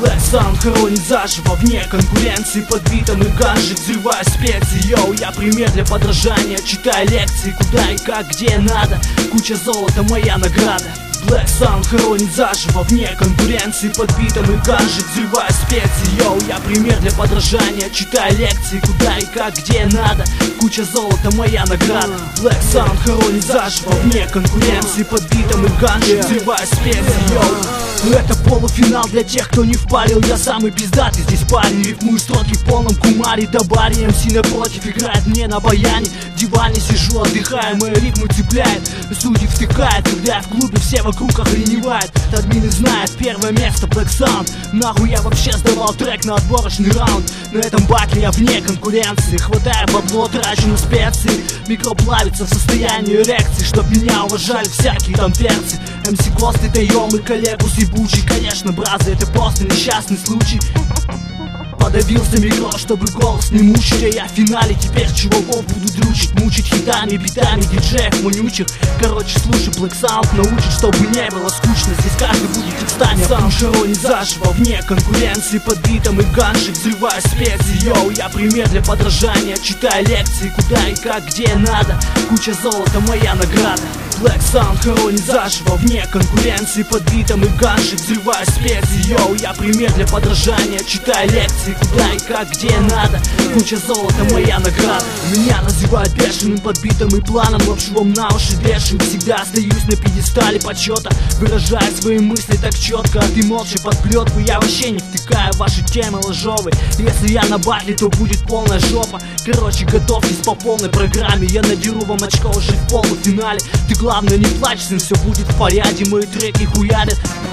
Black Sound хоронит заживо вне конкуренции, под битом и ганжик взрывая специи. Йоу, я пример для подражания, читаю лекции, куда и как, где надо. Куча золота, моя награда. Black Sound хоронит заживо вне конкуренции, под битом и ганжик взрывая специи. Йоу, я пример для подражания, читаю лекции, куда и как, где надо. Куча золота, моя награда. Black Sound хоронит заживо вне конкуренции, под битом и ганжик взрывая специи. Йоу, это полуфинал для тех, кто не впарил. Я самый пиздатый здесь парень, рифмую строки в полном кумаре. До баре МС напротив играет мне на баяне. В диване сижу, отдыхаю, мои ритмы цепляет. Судьи втыкает, когда я в клубе, все вокруг охреневают. Админы знают, первое место Black Sound. Нахуй я вообще сдавал трек на отборочный раунд. На этом батле я вне конкуренции, хватаю бабло, трачу на специи. Микро плавится в состоянии эрекции, чтоб меня уважали всякие там перцы. МС Кост, это Йом и коллегус ебучий. Конечно, бразы, это просто несчастный случай. Подавился микро, чтобы голос не мучить. А я в финале теперь чуваков буду дрючить, мучить хитами, битами, диджеев вонючих. Короче, слушай, Black Sound научит, чтобы не было скучно. Здесь каждый будет текстами. Сам хоронит заживо вне конкуренции, под битом и ганжик взрывая специи. Йоу, я пример для подражания, читаю лекции, куда и как, где надо. Куча золота, моя награда. Black Sound хоронит заживо вне конкуренции, под битом и ганжик взрывая специи. Йоу, я пример для подражания, читаю лекции, куда и как, где надо. Куча золота, моя награда. Меня называют бешеным, под битом и планом, лапшу вам на уши вешаю. Всегда остаюсь на пьедестале почета, выражая свои мысли так четко. А ты молча под плетку, я вообще не втыкаю в ваши темы ложовые. Если я на батле, то будет полная жопа. Короче, готовьтесь по полной программе. Я надеру вам очко уже в полуфинале. Ты главное не плачь, сын, все будет в порядке. Мои треки хуярят